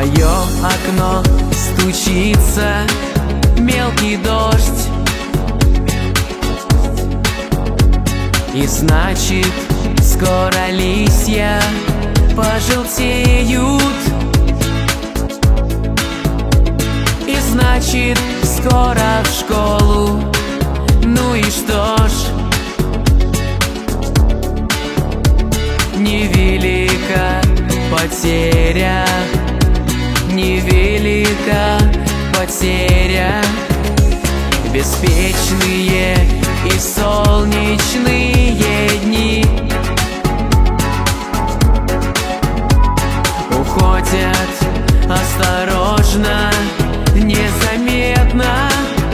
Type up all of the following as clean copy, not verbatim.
мое окно стучится мелкий дождь, и значит, скоро листья пожелтеют, и значит, скоро в школу. Ну и что ж, невелика потеря, невелика потеря. Беспечные и солнечные дни уходят осторожно, незаметно,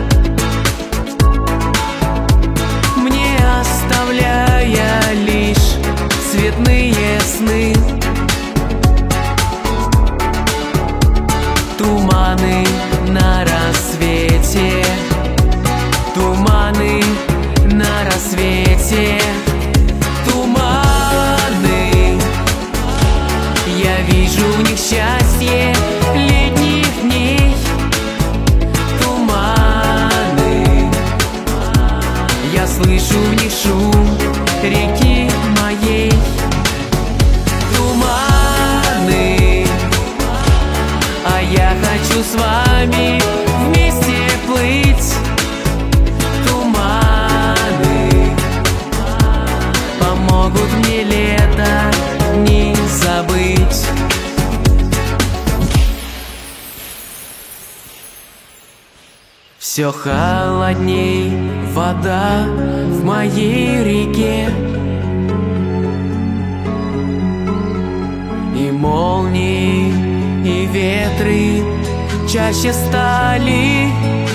мне оставляя лишь цветные сны. Туманы на рассвете, туманы на рассвете, туманы. Я вижу в них счастье летних дней. Туманы, я слышу в них шум реки моей. Туманы, а я хочу с вами вместе плыть. Туманы помогут мне лето не забыть. Все холодней вода в моей реке, и молнии, и ветры чаще стали,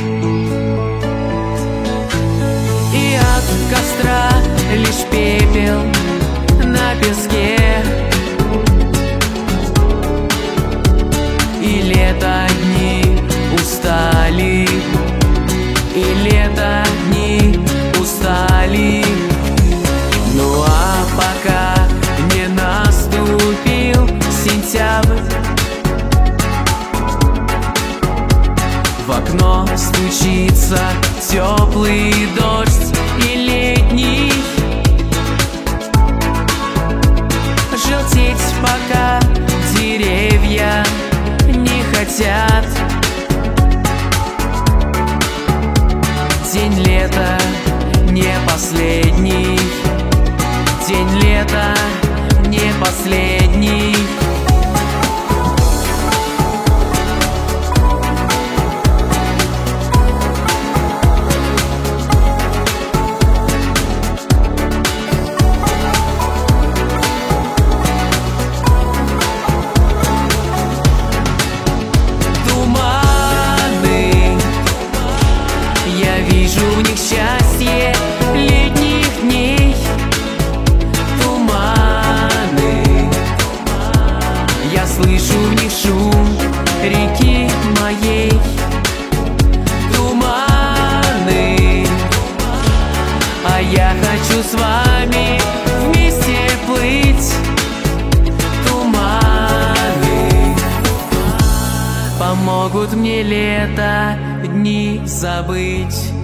и от костра лишь пепел на песке, и лето дни устали, и лето дни устали. Ну а пока не наступил сентябрь, в окно стучится теплый дождь и летний. Желтеть пока деревья не хотят. День лета не последний, день лета не последний. Вижу в них счастье летних дней. Туманы, я слышу в них шум реки моей. Туманы, а я хочу с вами вместе плыть. Туманы помогут мне лето дни забыть.